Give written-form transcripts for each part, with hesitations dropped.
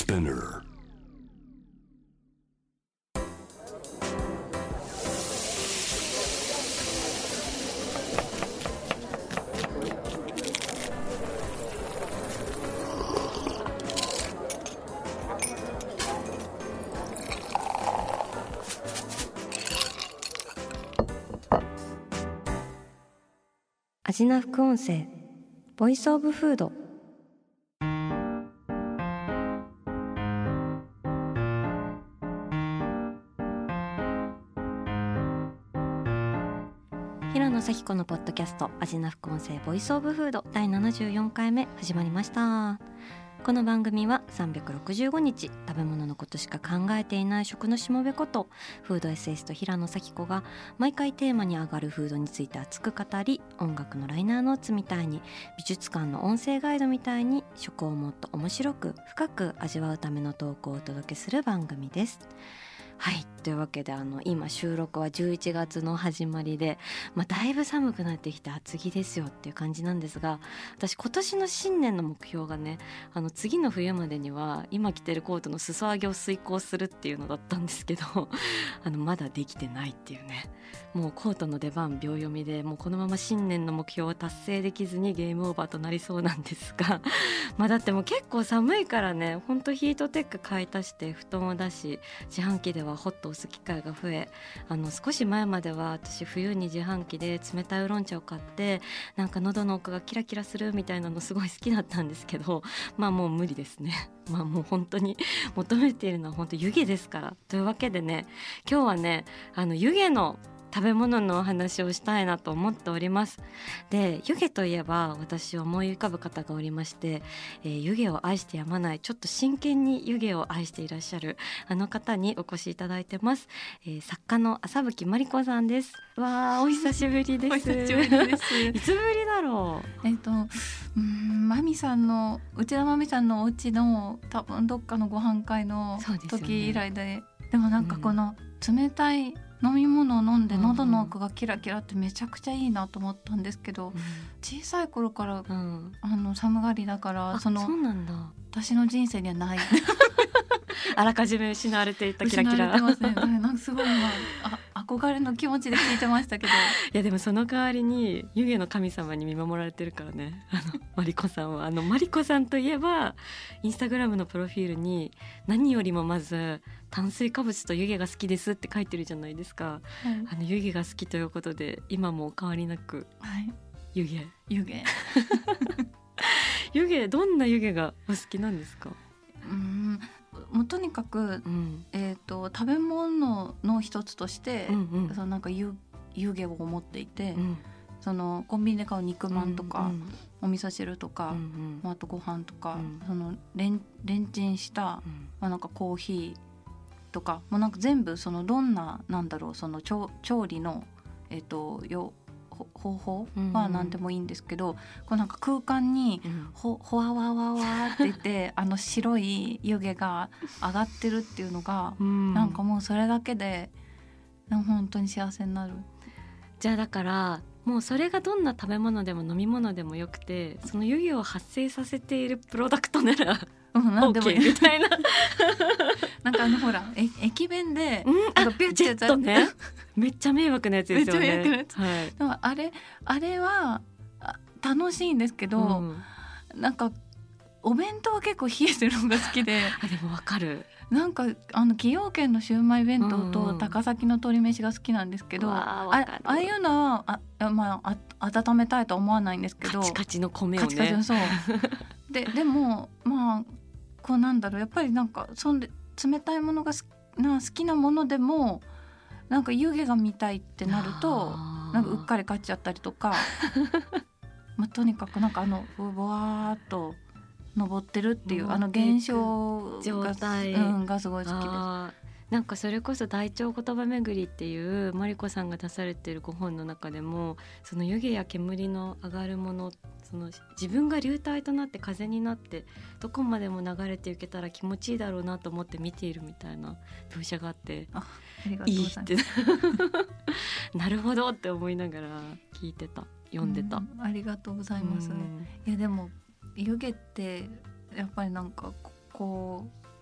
Spinner. アジナ副音声ボイスオブフード。平野咲子のポッドキャストアジナ副音声ボイスオブフード第74回目始まりました。この番組は365日食べ物のことしか考えていない食のしもべことフードエッセイスト平野咲子が毎回テーマに上がるフードについて熱く語り、音楽のライナーノーツみたいに美術館の音声ガイドみたいに食をもっと面白く深く味わうためのトークをお届けする番組です。はい、というわけで今収録は11月の始まりで、だいぶ寒くなってきて厚着ですよっていう感じなんですが、私今年の新年の目標がね、次の冬までには今着てるコートの裾上げを遂行するっていうのだったんですけどまだできてないっていうね。もうコートの出番秒読みで、もうこのまま新年の目標を達成できずにゲームオーバーとなりそうなんですがだってもう結構寒いからね、ほんとヒートテック買い足して布団を出し、自販機ではホットを押す機会が増え、少し前までは私冬に自販機で冷たいウーロン茶を買ってなんか喉の奥がキラキラするみたいなのすごい好きだったんですけど、もう無理ですね。もう本当に求めているのは本当湯気ですから。というわけでね、今日はね湯気の食べ物のお話をしたいなと思っております。で、湯気といえば私思い浮かぶ方がおりまして、湯気を愛してやまない、ちょっと真剣に湯気を愛していらっしゃるあの方にお越しいただいてます。作家の麻吹真理子さんです。わー、お久しぶりです。 お久しぶりです。 いつぶりだろう。 マミさんの内田まみさんのお家の多分どっかのご飯会の時以来 でもなんかこの冷たい飲み物を飲んで喉の奥がキラキラってめちゃくちゃいいなと思ったんですけど、小さい頃から、寒がりだからそうなんだ。 私の人生にはないあらかじめ失われていたキラキラ。 失われてますね。なんかすごい憧れの気持ちで聞いてましたけどいやでもその代わりに湯気の神様に見守られてるからね、マリコさんは。マリコさんといえばインスタグラムのプロフィールに何よりもまず炭水化物と湯気が好きですって書いてるじゃないですか、はい、湯気が好きということで今も変わりなく、はい、湯気湯気どんな湯気がお好きなんですか？ もうとにかく、食べ物の一つとして、そのなんか湯気を持っていて、そのコンビニで買う肉まんとか、お味噌汁とか、あとご飯とか、そのレンチンした、なんかコーヒーとかもうなんか全部そのどんななんだろう、その調理の方法は何でもいいんですけど、こうなんか空間にほわわわわって言って白い湯気が上がってるっていうのが、なんかもうそれだけで本当に幸せになる。 じゃあだからもうそれがどんな食べ物でも飲み物でもよくて、その湯気を発生させているプロダクトなら何でもいい OK みたいななんかほら駅弁で、 ピュッてやつねめっちゃ迷惑なやつですよね。 めっちゃ迷惑なやつ、はい、でもあれは楽しいんですけど、なんかお弁当は結構冷えてるのが好きででもわかる。 なんか崎陽軒のシウマイ弁当と高崎の鶏飯が好きなんですけど、ああいうのは温めたいとは思わないんですけど、 カチカチの米をね、 カチカチそうでもこうなんだろう、やっぱりなんか冷たいものが好きなものでもなんか湯気が見たいってなるとなんかうっかり買っちゃったりとかとにかくなんかうわーっと登ってるっていう現象状態、 がすごい好きです。 なんかそれこそ大腸言葉巡りっていうマリコさんが出されているご本の中でも、その湯気や煙の上がるもの、その自分が流体となって風になってどこまでも流れていけたら気持ちいいだろうなと思って見ているみたいな描写があって、いいってなるほどって思いながら聞いてた、読んでた。 ありがとうございます。いやでも湯気ってやっぱりなんかこ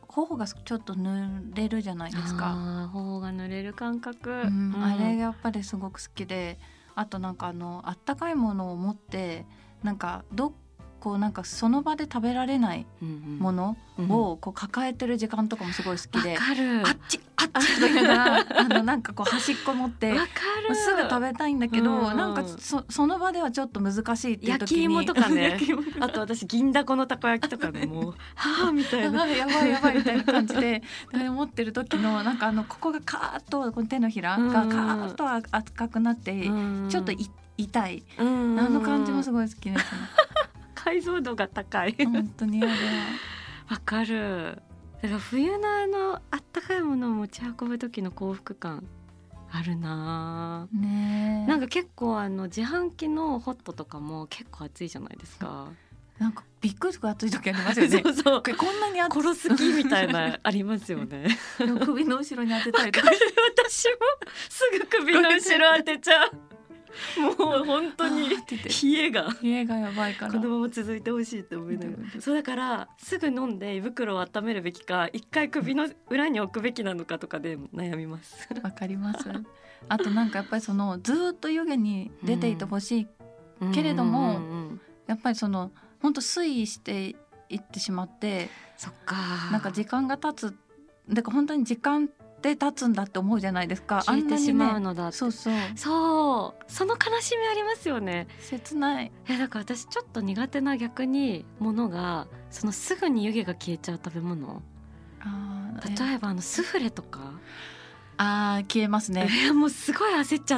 頬がちょっと濡れるじゃないですか。 頬が濡れる感覚、 あれがやっぱりすごく好きで、あとなんかあったかいものを持ってなんかこうなんかその場で食べられないものをこう抱えてる時間とかもすごい好きで、 わかる、 あっちあっちとか言いながらなんかこう端っこ持ってすぐ食べたいんだけど、なんかその場ではちょっと難しいっていう時に焼き芋とかねあと私銀だこのたこ焼きとかねもうはぁみたいなやばいやばいみたいな感じで持ってる時のなんかここがカーッとこの手のひらがカーッと赤くなってちょっと痛い、あの感じもすごい好きですね。 解像度が高い本当にあれはわかる。だから冬のあったかいものを持ち運ぶ時の幸福感あるな、 ね。 なんか結構自販機のホットとかも結構暑いじゃないですか。 なんかびっくりする暑い時ありますよね。 そうそう、 こんなに暑い殺す気みたいなありますよね首の後ろに当てたりとか私もすぐ首の後ろ当てちゃうもう本当に冷えがやばいからこのまま続いてほしいって思いながら、そうだからすぐ飲んで胃袋を温めるべきか一回首の裏に置くべきなのかとかで悩みます。 わかります。あとなんかやっぱりずっと湯気に出ていてほしいけれども、やっぱり本当推移していってしまって、 そっか、 なんか時間が経つだから本当に時間で経つんだって思うじゃないですか。 消えてしまうのだって、 そうその悲しみありますよね。 切ない。 だから私ちょっと苦手な逆にものがすぐに湯気が消えちゃう食べ物、例えばスフレとか消えますね。 もうすごい焦っちゃって、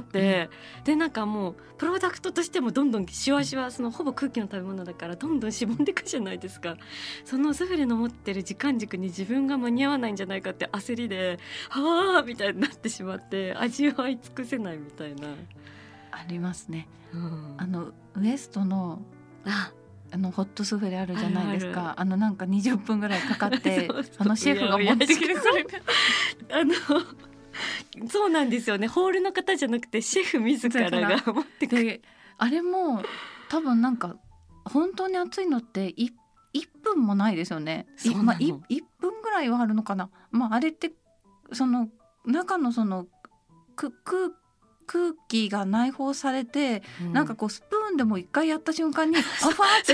でなんかもうプロダクトとしてもどんどんシワシワほぼ空気の食べ物だからどんどんしぼんでいくじゃないですか。そのスフレの持ってる時間軸に自分が間に合わないんじゃないかって焦りではぁみたいになってしまって味わい尽くせないみたいなありますね、ウエストのホットスフレあるじゃないですか。なんか20分ぐらいかかってシェフが持ってきてくれるそうなんですよね。ホールの方じゃなくてシェフ自らが持ってくる。 あれも多分なんか本当に熱いのって1分もないですよね。1分ぐらいはあるのかな。あれって中の空気が内包されて、なんかこうスプーンでも一回やった瞬間にファーって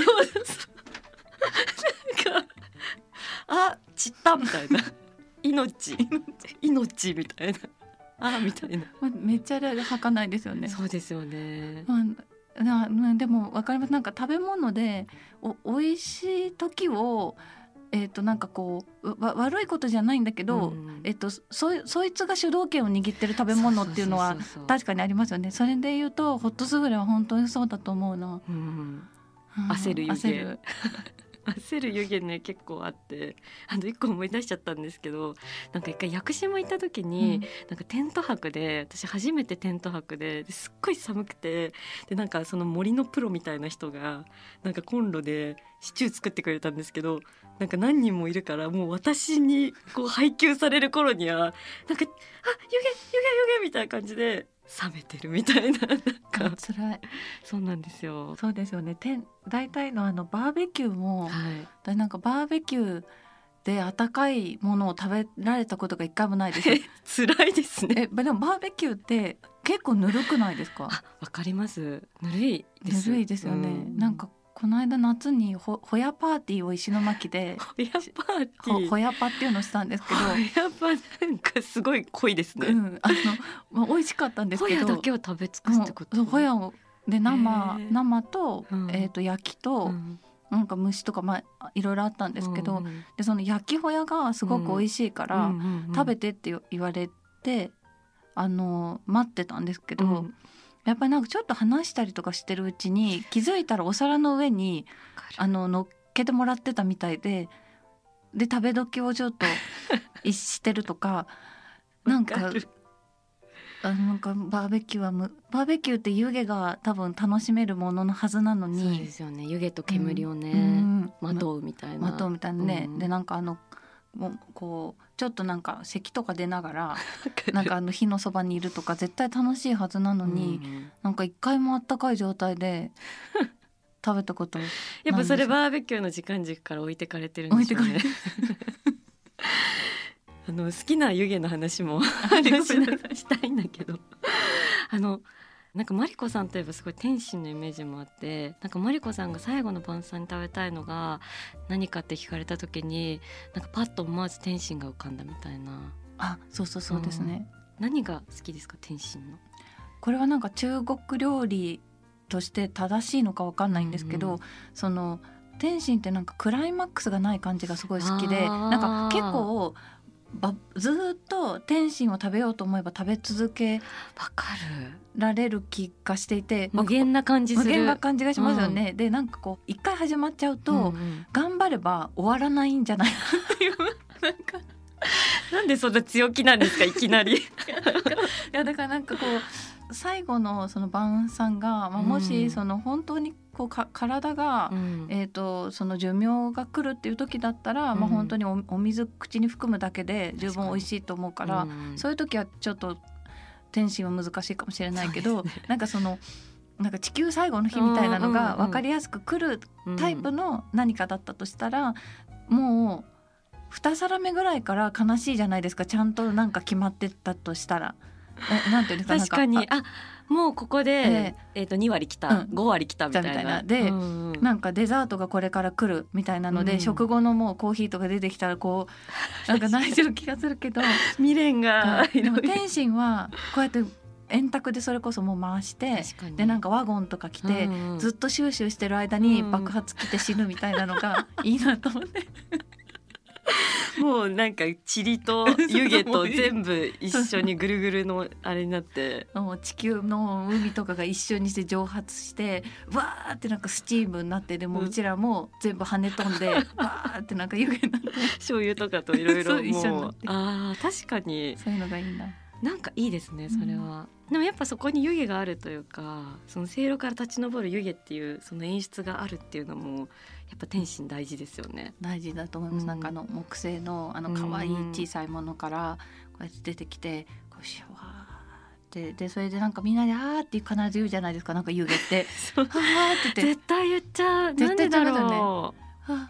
なんか散ったみたいな命みたいなみたいな、 めっちゃ儚いですよね。 そうですよね。 でも分かります。なんか食べ物で美味しい時をなんかこう悪いことじゃないんだけど、そいつが主導権を握ってる食べ物っていうのは確かにありますよね。それで言うとホットスフレは本当にそうだと思うな、 焦る湯気焦る湯気ね結構あって一個思い出しちゃったんですけど、なんか一回屋久島行った時に、なんかテント泊で私初めてテント泊ですっごい寒くて、でなんか森のプロみたいな人がなんかコンロでシチュー作ってくれたんですけど、なんか何人もいるからもう私にこう配給される頃にはなんか湯気みたいな感じで冷めてるみたいな、なんか辛い。 そうなんですよ。 そうですよね。大体のバーベキューも、なんかバーベキューで温かいものを食べられたことが一回もないです辛いですね。 でもバーベキューって結構ぬるくないですか？ わかります。ぬるいですよね、なんかこの間夏にホヤパーティーを石巻でホヤパっていうのをしたんですけど、 ホヤパなんかすごい濃いですね、 美味しかったんですけど、 ホヤだけを食べ尽くすってこと？ ホヤをで生と、焼きと、なんか蒸しとか、いろいろあったんですけど、でその焼きホヤがすごく美味しいから、食べてって言われて待ってたんですけど、やっぱりなんかちょっと話したりとかしてるうちに気づいたらお皿の上に乗っけてもらってたみたいで食べ時をちょっとしてるとかなんかバーベキューって湯気が多分楽しめるもののはずなのに、 そうですよね。湯気と煙をね、まとうみたいなね、でなんかもうこうちょっとなんか咳とか出ながらなんか火のそばにいるとか絶対楽しいはずなのに、なんか一回もあったかい状態で食べたことやっぱそれバーベキューの時間軸から置いてかれてるんでしょうね好きな湯気の話もしたいんだけどなんかマリコさんといえばすごい天津のイメージもあって、なんかマリコさんが最後の晩餐に食べたいのが何かって聞かれた時になんかパッと思わず天津が浮かんだみたいな。 そうですね、 何が好きですか天津の。 これはなんか中国料理として正しいのか分かんないんですけど、その天津ってなんかクライマックスがない感じがすごい好きで、なんか結構ずっと天津を食べようと思えば食べ続けられる気がしていて、 無限な感じする。 無限な感じがしますよね、でなんかこう一回始まっちゃうと、頑張れば終わらないんじゃないかっていうなんでそんな強気なんですかいきなり。いやだからなんかこう最後のその晩餐が、もしその本当にこう体が、その寿命が来るっていう時だったら、本当に お水口に含むだけで十分美味しいと思うから、そういう時はちょっと天津は難しいかもしれないけど、なんかそのなんか地球最後の日みたいなのが分かりやすく来るタイプの何かだったとしたら、もう2皿目ぐらいから悲しいじゃないですか、ちゃんとなんか決まってたとしたら。なんていうんですか、 確かにもうここで、2割来た、5割来たみたいなで、なんかデザートがこれから来るみたいなので、食後のもうコーヒーとか出てきたらこうなんか泣いてる気がするけど未練が、 でも天津はこうやって円卓でそれこそもう回して、でなんかワゴンとか来て、ずっとシューシューしてる間に爆発来て死ぬみたいなのがいいなと思ってもうなんか塵と湯気と全部一緒にぐるぐるのあれになってもう地球の海とかが一緒にして蒸発してわーってなんかスチームになって、でもうちらも全部跳ね飛んでわーってなんか湯気になって醤油とかといろいろ一緒になって、 確かにそういうのがいいんだ。 なんかいいですねそれは、でもやっぱそこに湯気があるというか、そのせいろから立ち上る湯気っていうその演出があるっていうのもやっぱ天津大事ですよね。 大事だと思います、なんか木製の可愛い小さいものからこうやって出てきてこうシャワーってで、それでなんかみんなでって必ず言うじゃないですか、なんか湯気ってそうって絶対言っちゃう。なんでだろう。 は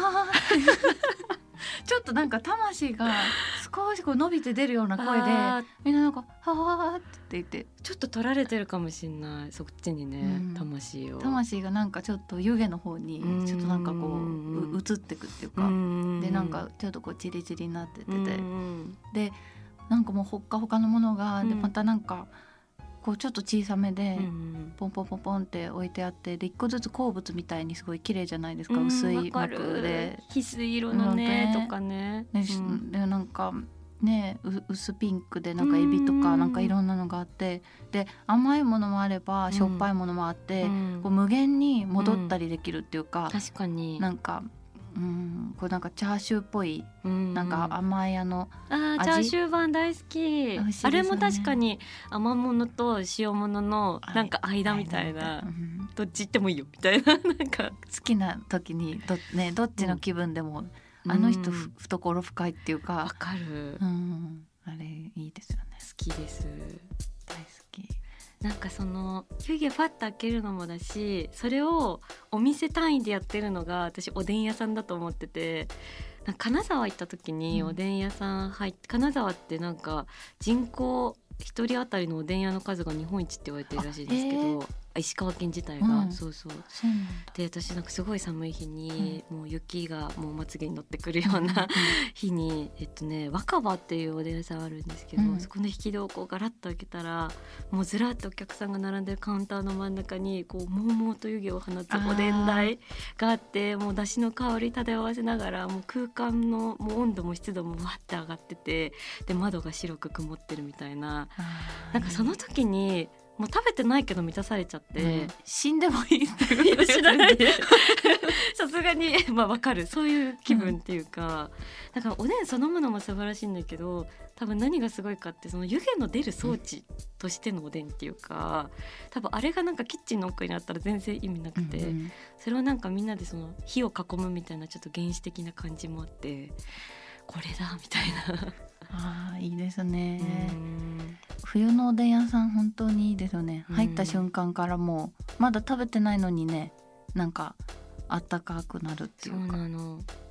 ちょっとなんか魂が少しこう伸びて出るような声でみんななんかはーって言って、 ちょっと取られてるかもしれない、そっちにね、魂がなんかちょっと湯気の方にちょっとなんかこう移ってくっていうか、でなんかちょっとこうチリチリになってて、でなんかもうほっかほかのものが、でまたなんかこうちょっと小さめでポンポンポンポンって置いてあって、で一個ずつ鉱物みたいにすごい綺麗じゃないですか、薄い膜で翡翠色のねとかね、 でなんかね薄ピンクでなんかエビとかなんかいろんなのがあって、で甘いものもあればしょっぱいものもあって、こう無限に戻ったりできるっていうか、 確かになんかこれなんかチャーシューっぽい、なんか甘いチャーシュー版大好き、あれも確かに甘物と塩物のなんか間みたいな、どっち行ってもいいよみたいな、なんか好きな時にどっちの気分でも、あの人懐深いっていうか、 わかる、 あれいいですよね。 好きです、 大好き。 なんかその湯気ファッと開けるのもだし、それをお店単位でやってるのが私おでん屋さんだと思ってて、なんか金沢行った時におでん屋さん入って、金沢ってなんか人口1人当たりのおでん屋の数が日本一って言われてるらしいんですけど、石川県自体が、そうで、私なんかすごい寒い日に、もう雪がもうまつげに乗ってくるような日に若葉っていうおでん屋さんあるんですけど、そこの引き戸をこうガラッと開けたら、もうずらっとお客さんが並んでるカウンターの真ん中にこうもうもうと湯気を放つおでん台があって、もう出汁の香り漂わせながら、もう空間のもう温度も湿度もわって上がってて、で窓が白く曇ってるみたいな、なんかその時にもう食べてないけど満たされちゃって、 死んでもいいっていう知らないさすがに分かる、そういう気分っていうか、だからおでんそのものも素晴らしいんだけど、多分何がすごいかって、その湯気の出る装置としてのおでんっていうか、多分あれがなんかキッチンの奥にあったら全然意味なくて、それをなんかみんなでその火を囲むみたいなちょっと原始的な感じもあって、これだみたいな。 いいですね。冬のおでん屋さん本当にいいですよね。入った瞬間からもうまだ食べてないのにね、なんかあったかくなるっていうか。 そうなの。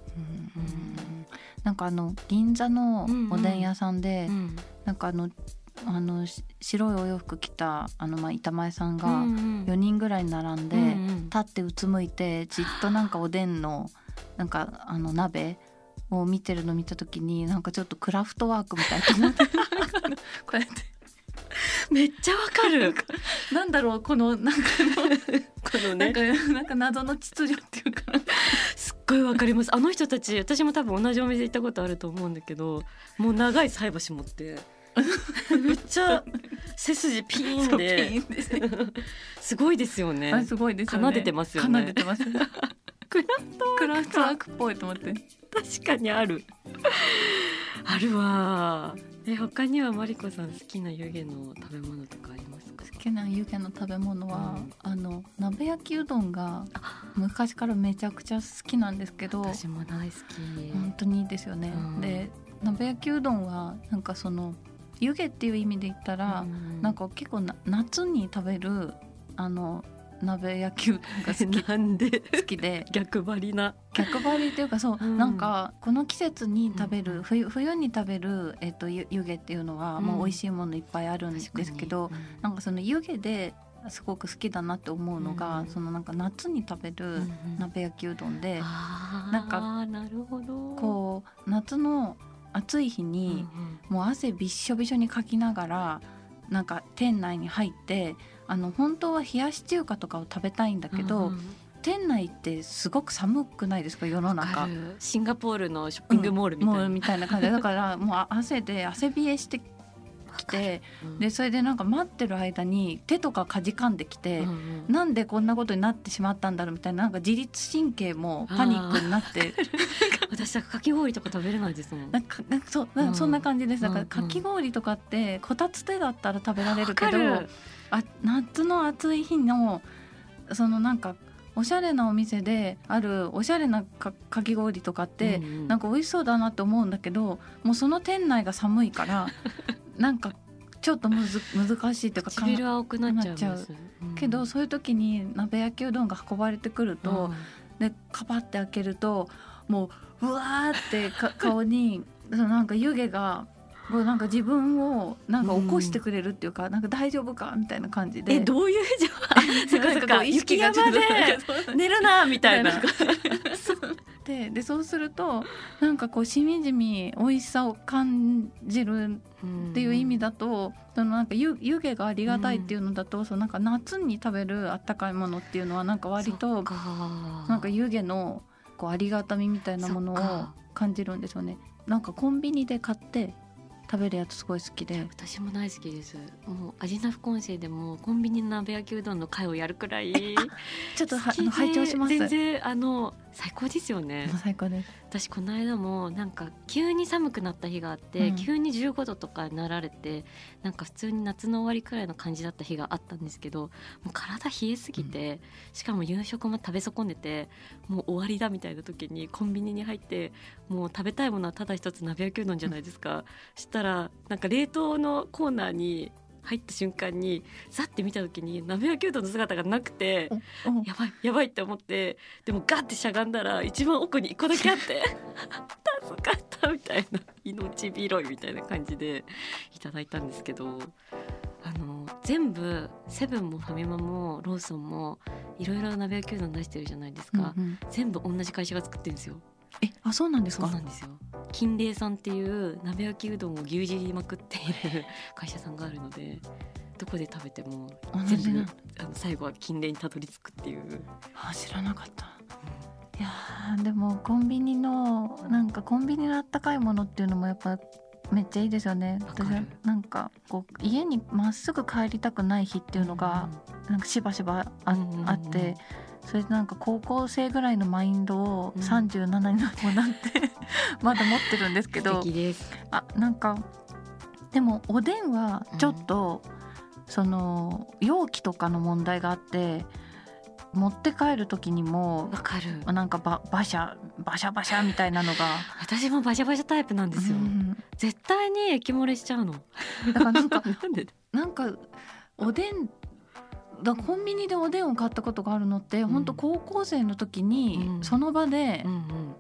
なんか銀座のおでん屋さんで、なんか白いお洋服着た板前さんが4人ぐらい並んで、立ってうつむいてじっとなんかおでんのなんか鍋を見てるの見た時に、なんかちょっとクラフトワークみたいと思ってこうやってめっちゃわかるなんだろうこのなんかこのねなんか謎の秩序っていうかすっごいわかります。あの人たち、私も多分同じお店行ったことあると思うんだけど、もう長い菜箸持ってめっちゃ背筋ピーンですごいですよね。 すごいですよね。 奏でてますよね。 奏でてますクラフトワークっぽいと思って。 確かにあるあるわ。他にはマリコさん好きな湯気の食べ物とかありますか？ 好きな湯気の食べ物は、鍋焼きうどんが昔からめちゃくちゃ好きなんですけど。 私も大好き。 本当にいいですよね、で鍋焼きうどんはなんかその湯気っていう意味で言ったら、なんか結構夏に食べる鍋焼きうどんが好きなんで好きで逆張りっていうかそう、なんかこの季節に食べる、冬に食べる、湯気っていうのはもう美味しいものいっぱいあるんですけど、なんかその湯気ですごく好きだなって思うのが、そのなんか夏に食べる鍋焼きうどんで、なんかなるほど、 こう夏の暑い日にもう汗びっしょびしょにかきながらなんか店内に入って本当は冷やし中華とかを食べたいんだけど、店内ってすごく寒くないですか世の中。 シンガポールのショッピングモールみたいな感じでだからもう汗冷えしてきて、でそれでなんか待ってる間に手とかかじかんできて、なんでこんなことになってしまったんだろうみたいな、なんか自律神経もパニックになって私はかき氷とか食べれないですもん。 なんかそんな感じです。だからかき氷とかってこたつ手だったら食べられるけど、夏の暑い日のそのなんかおしゃれなお店であるおしゃれな かき氷とかって、なんか美味しそうだなって思うんだけど、もうその店内が寒いからなんかちょっと難しいというか唇青くなっちゃう、 けどそういう時に鍋焼きうどんが運ばれてくると、でカパって開けるともううわーって顔になんか湯気がなんか自分をなんか起こしてくれるっていうか、なんか大丈夫かみたいな感じで、 どういうじゃ雪山で寝るなみたいなでそうするとなんかこうしみじみ美味しさを感じるっていう意味だと、そのなんか湯気がありがたいっていうのだと、そのなんか夏に食べるあったかいものっていうのはなんか割となんか湯気のこうありがたみみたいなものを感じるんですよね。なんかコンビニで買って食べるやつすごい好きで。 私も大好きです。もうアジナ副音声でもコンビニの鍋焼きうどんの会をやるくらいちょっと拝聴します。 全然最高ですよね。 最高です。 私この間もなんか急に寒くなった日があって、急に15度とかになられて、なんか普通に夏の終わりくらいの感じだった日があったんですけど、もう体冷えすぎて、しかも夕食も食べ損ねてもう終わりだみたいな時にコンビニに入って、もう食べたいものはただ一つ鍋焼きうどんじゃないですか。したらなんか冷凍のコーナーに入った瞬間にザッて見た時に鍋焼きうどんの姿がなくて、やばいって思って、でもガッてしゃがんだら一番奥に1個だけあって助かったみたいな、命拾いみたいな感じでいただいたんですけど、全部セブンもファミマもローソンもいろいろ鍋焼きうどん出してるじゃないですか、全部同じ会社が作ってるんですよ。 そうなんですか。 そうなんですよ。金麗さんっていう鍋焼きうどんを牛耳りまくっている会社さんがあるので、どこで食べても全部最後は金麗にたどり着くっていう。 知らなかった、いやでもコンビニのなんかコンビニのあったかいものっていうのもやっぱめっちゃいいですよね。私はなんかこう家にまっすぐ帰りたくない日っていうのがなんかしばしばあって、それでなんか高校生ぐらいのマインドを37にもなってまだ持ってるんですけど、 素敵です。 なんかでもおでんはちょっと、その容器とかの問題があって、持って帰る時にもなんかバシャみたいなのが私もバシャバシャタイプなんですよ、絶対に液漏れしちゃうの。 だからなんかなんかおでんコンビニでおでんを買ったことがあるのって、本当高校生の時にその場で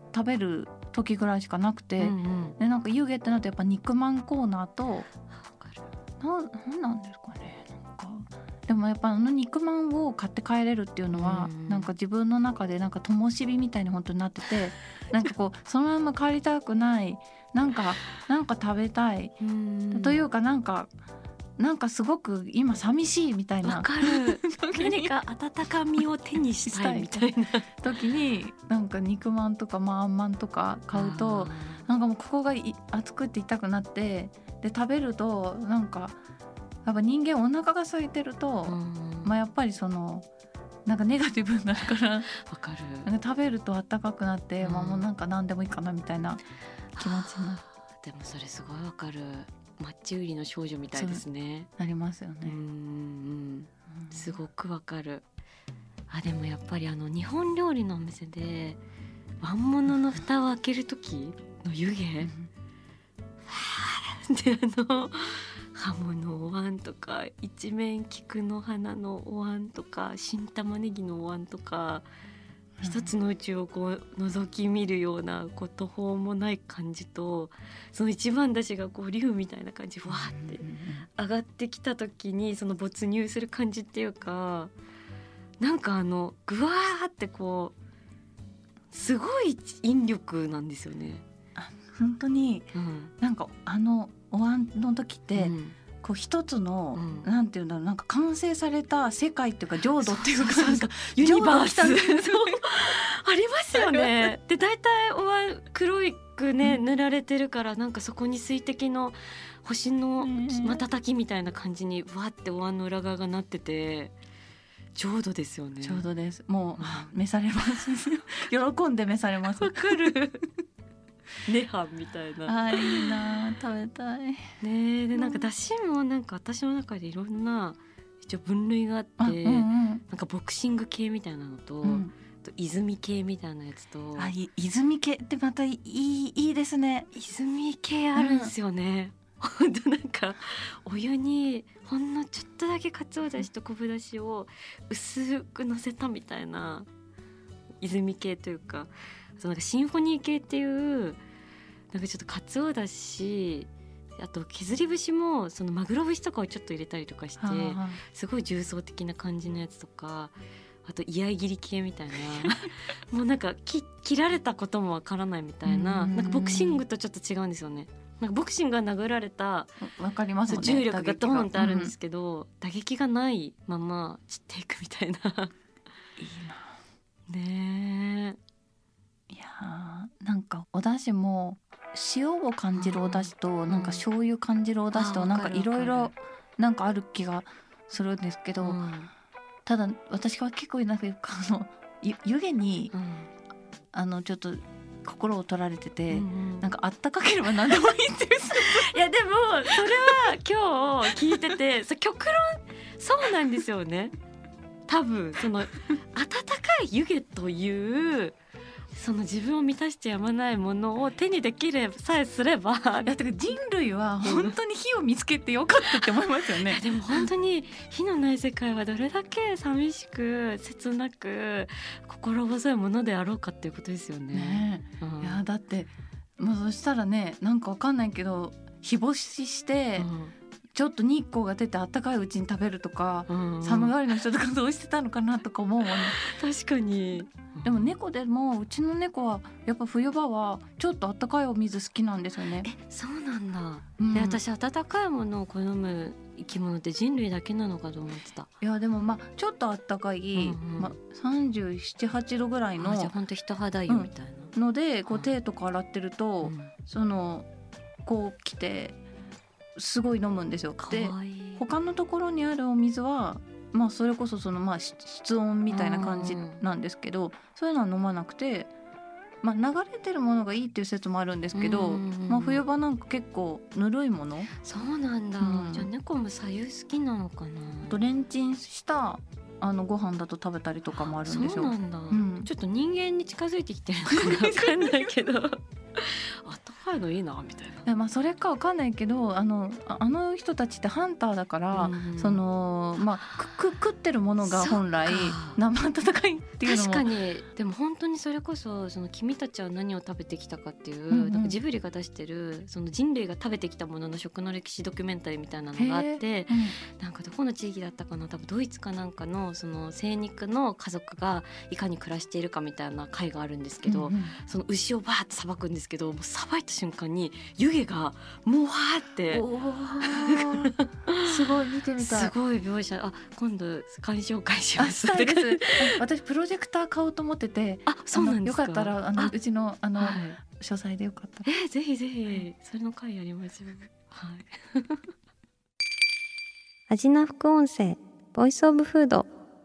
食べる時ぐらいしかなくて、でなんか湯気ってなるとやっぱ肉まんコーナーとなんなんですかね、なんかでもやっぱ肉まんを買って帰れるっていうのは、なんか自分の中でなんか灯火みたいに本当になっててなんかこうそのまま帰りたくない、なんか食べたいというか、なんかすごく今寂しいみたいな。 わかる何か温かみを手にしたいみたいな時になんか肉まんとかあんまんとか買うと、なんかもうここが熱くて痛くなって、で食べるとなんかやっぱ人間お腹が空いてると、やっぱりそのなんかネガティブになるからわかる、 なんか食べると温かくなって、もうなんか何でもいいかなみたいな気持ちになる。 でもそれすごいわかる。マッチ売りの少女みたいですね。 なりますよね。 すごくわかる。でもやっぱり日本料理のお店で椀物の蓋を開ける時の湯気、でハモのお椀とか一面菊の花のお椀とか新玉ねぎのお椀とか、一つの宇宙をこう覗き見るようなこう途方もない感じと、その一番だしがこう竜みたいな感じわーって上がってきた時にその没入する感じっていうか、なんかぐわーってこうすごい引力なんですよね。 本当に、なんかお椀の時って、こう一つの、なんていうんだろう、なんか完成された世界っていうか浄土っていうか、 ユニバースありますよね。で大体お椀黒くね塗られてるから、なんかそこに水滴の星の瞬きみたいな感じにわってお椀の裏側がなってて、浄土ですよね。 浄土です。もう召されます喜んで召されます。 わかる涅槃みたいな。 いいな、食べたいね。でなんかだしもなんか私の中でいろんな一応分類があって、なんかボクシング系みたいなのと、泉系みたいなやつと、 泉系ってまたいいですね。 泉系あるんですよね。本当なんかお湯にほんのちょっとだけかつおだしと昆布だしを薄くのせたみたいな泉系というか、なんかシンフォニー系っていうなんかちょっとかつおだし、あと削り節もそのマグロ節とかをちょっと入れたりとかして、すごい重層的な感じのやつとか、あと居合切り系みたいなもうなんか切られたこともわからないみたいな、なんかボクシングとちょっと違うんですよね。なんかボクシングが殴られた、 わかりますね、 重力がドーンってあるんですけど、打撃がないまま散っていくみたいな。いいなね。 いやなんかお出汁も塩を感じるお出汁と、なんか醤油感じるお出汁と、なんかいろいろなんかある気がするんですけど、ただ私は結構なんか湯気に、ちょっと心を取られてて、なんかあったかければ何でもいいっていういやでもそれは今日聞いてて極論そうなんですよね。多分その温かい湯気というその自分を満たしてやまないものを手にできれさえすれば、だから人類は本当に火を見つけてよかったって思いますよね。 でも本当に火のない世界はどれだけ寂しく切なく心細いものであろうかっていうことですよ ね。 いやだってもうそしたらね、なんかわかんないけど日干しして、ちょっと日光が出て暖かいうちに食べるとか、寒がりの人とかどうしてたのかなとか思うもんね。 確かに。 でも猫でもうちの猫はやっぱ冬場はちょっと暖かいお水好きなんですよね。 そうなんだ。で私温かいものを好む生き物って人類だけなのかと思ってた。 いやでもちょっと暖かい、37、8度ぐらいの、 じゃあ本当人肌湯みたいな、 のでこう手とか洗ってると、そのこう来てすごい飲むんですよ。で他のところにあるお水はそれこそその室温みたいな感じなんですけど、そういうのは飲まなくて、流れてるものがいいっていう説もあるんですけど、冬場なんか結構ぬるいもの。 そうなんだ、じゃあ猫も白湯好きなのかな。 とレンチンしたご飯だと食べたりとかもあるんですよ。 そうなんだ、ちょっと人間に近づいてきてるのか分かんないけど温か高いのいいなみたいな。 まあそれかわかんないけどあの人たちってハンターだから、そのまあ食ってるものが本来生温かいっていうのも確かに。でも本当にそれこそその君たちは何を食べてきたかっていう、なんかジブリが出してるその人類が食べてきたものの食の歴史ドキュメンタリーみたいなのがあって、なんかどこの地域だったかな、多分ドイツかなんかのその精肉の家族がいかに暮らしているかみたいな回があるんですけど、その牛をバーってさばくんですけど、もうさばいた瞬間に湯気がもわーってすごい見てみたい。 すごい描写。今度鑑賞会します。 したいです。私プロジェクター買おうと思ってて、 そうなんですか。 よかったらうちの書斎でよかったら、 ぜひぜひそれの回やりましょう。アジナ副音声ボイスオブフード。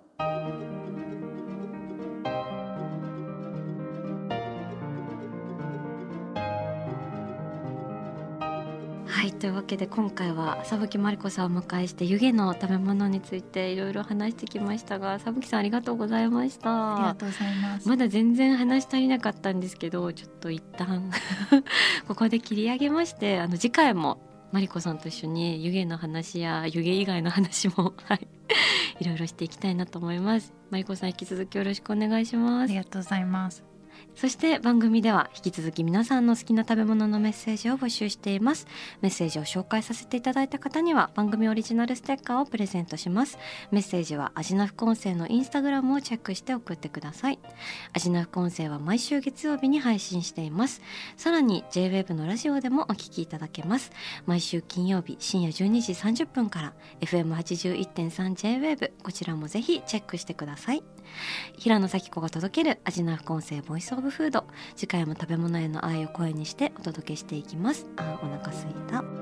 はい、というわけで今回は佐吹真理子さんをお迎えして湯気の食べ物についていろいろ話してきましたが、佐吹さんありがとうございました。 ありがとうございます。 まだ全然話足りなかったんですけど、ちょっと一旦ここで切り上げまして、次回も真理子さんと一緒に湯気の話や湯気以外の話もいろいろしていきたいなと思います。真理子さん引き続きよろしくお願いします。 ありがとうございます。 そして番組では引き続き皆さんの好きな食べ物のメッセージを募集しています。メッセージを紹介させていただいた方には番組オリジナルステッカーをプレゼントします。メッセージはアジナ副音声のインスタグラムをチェックして送ってください。アジナ副音声は毎週月曜日に配信しています。さらに J-WAVE のラジオでもお聞きいただけます。毎週金曜日深夜12時30分から FM81.3 J-WAVE、 こちらもぜひチェックしてください。平野咲子が届けるアジナ副音声ボイスオブフード、次回も食べ物への愛を声にしてお届けしていきます。お腹すいた。